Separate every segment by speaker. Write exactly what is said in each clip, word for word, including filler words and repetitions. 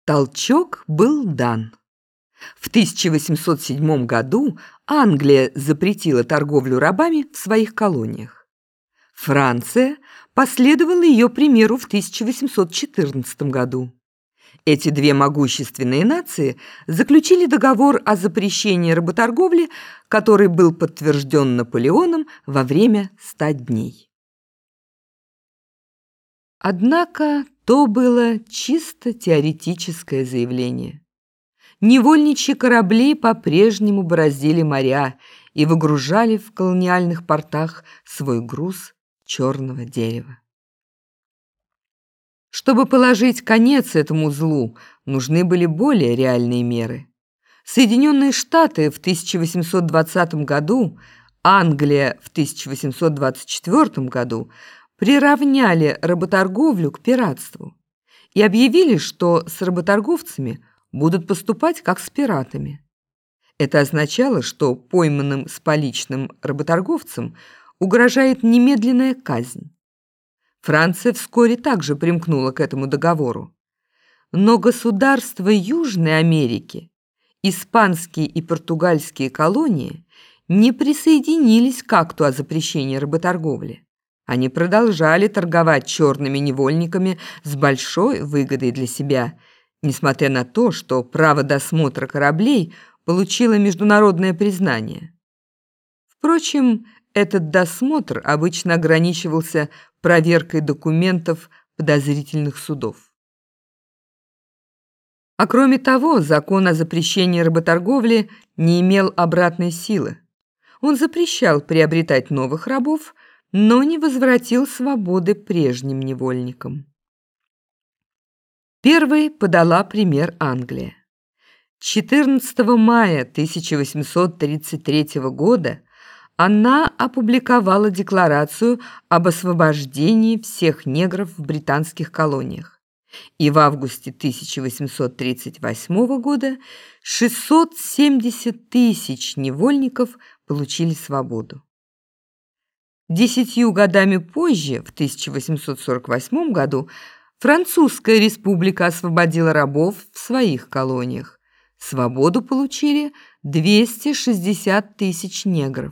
Speaker 1: Толчок был дан. В тысяча восемьсот седьмом году Англия запретила торговлю рабами в своих колониях. Франция последовала ее примеру в тысяча восемьсот четырнадцатом году. Эти две могущественные нации заключили договор о запрещении работорговли, который был подтвержден Наполеоном во время ста дней. Однако то было чисто теоретическое заявление. Невольничьи корабли по-прежнему бороздили моря и выгружали в колониальных портах свой груз черного дерева. Чтобы положить конец этому злу, нужны были более реальные меры. Соединенные Штаты в тысяча восемьсот двадцатом году, Англия в тысяча восемьсот двадцать четвёртом году приравняли работорговлю к пиратству и объявили, что с работорговцами будут поступать как с пиратами. Это означало, что пойманным с поличным работорговцам угрожает немедленная казнь. Франция вскоре также примкнула к этому договору. Но государства Южной Америки, испанские и португальские колонии, не присоединились к акту о запрещении работорговли. Они продолжали торговать черными невольниками с большой выгодой для себя, несмотря на то, что право досмотра кораблей получило международное признание. Впрочем, этот досмотр обычно ограничивался проверкой документов подозрительных судов. А кроме того, закон о запрещении работорговли не имел обратной силы. Он запрещал приобретать новых рабов, но не возвратил свободы прежним невольникам. Первой подала пример Англия. четырнадцатого мая тысяча восемьсот тридцать третьего года она опубликовала декларацию об освобождении всех негров в британских колониях. И в августе тысяча восемьсот тридцать восьмого года шестьсот семьдесят тысяч невольников получили свободу. Десятью годами позже, в тысяча восемьсот сорок восьмом году, Французская республика освободила рабов в своих колониях. Свободу получили двести шестьдесят тысяч негров.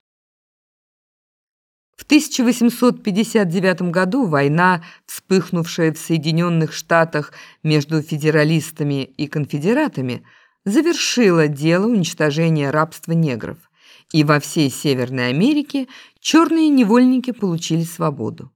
Speaker 1: В тысяча восемьсот пятьдесят девятом году война, вспыхнувшая в Соединенных Штатах между федералистами и конфедератами, завершила дело уничтожения рабства негров, и во всей Северной Америке черные невольники получили свободу.